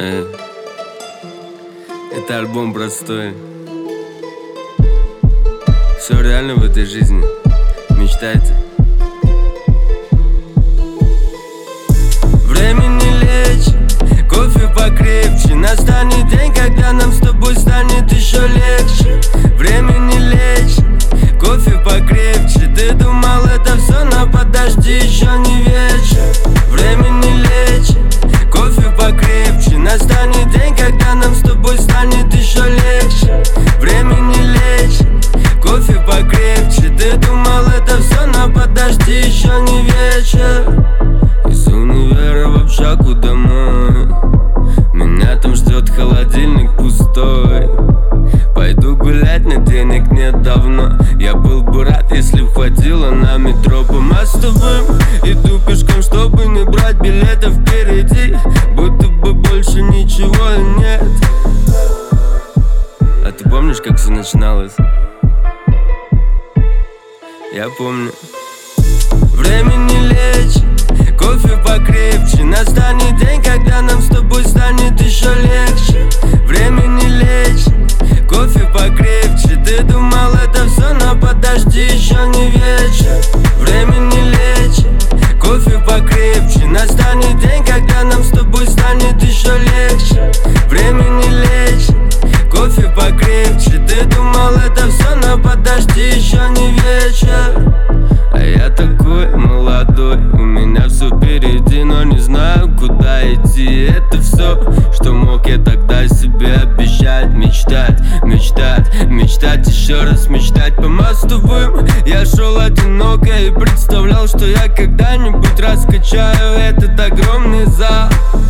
Это альбом простой. Все реально в этой жизни. Мечтайте. Время не лечит, кофе покрепче. Настанет день, когда нам с тобой станет еще легче. Время не лечит, кофе покрепче. Ты думал, это все, но подожди, еще не вечер. Время не лечит, кофе покрепче. Настанет день, когда нам с тобой станет еще легче. Время не лечит, кофе покрепче. Ты думал, это все, но подожди, еще не вечер. Из универа в общагу домой. Меня там ждет холодильник пустой. Пойду гулять, но денег нет давно. Я был бы рад, если б хватило на метро по мостовым. Иду пешком, чтобы не брать билетов впереди. Будто бы больше ничего нет. А ты помнишь, как все начиналось? Я помню. Время не лечит, кофе покрепче. Настанет день, когда нам с тобой станет еще легче. Время не лечит, кофе покрепче. Ты думал, это все, но подожди, еще не вечер. Время не лечит, кофе покрепче. Настанет день, когда нам с тобой станет еще легче. Время не лечит, кофе покрепче. Ты думал, это все, но подожди, еще не вечер. А я такой молодой, у меня все впереди, но не знаю, куда идти. Это все, что мог я тогда себе обещать. Мечтать, мечтать, мечтать, еще раз мечтать по мостовым. Я шел одиноко и представлял, что я когда-нибудь раскачаю этот огромный зал.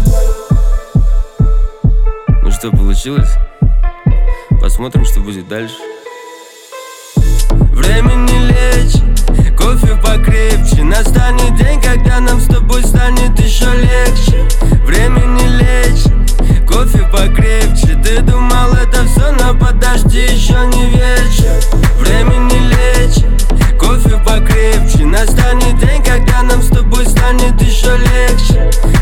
Ну что, получилось? Посмотрим, что будет дальше. Время не лечит, кофе покрепче. Настанет день, когда нам с тобой станет еще легче. Время не лечит, кофе покрепче. Ты думал, это все, но подожди, еще не вечер. Время не лечит, кофе покрепче. Настанет день, когда нам с тобой станет еще легче.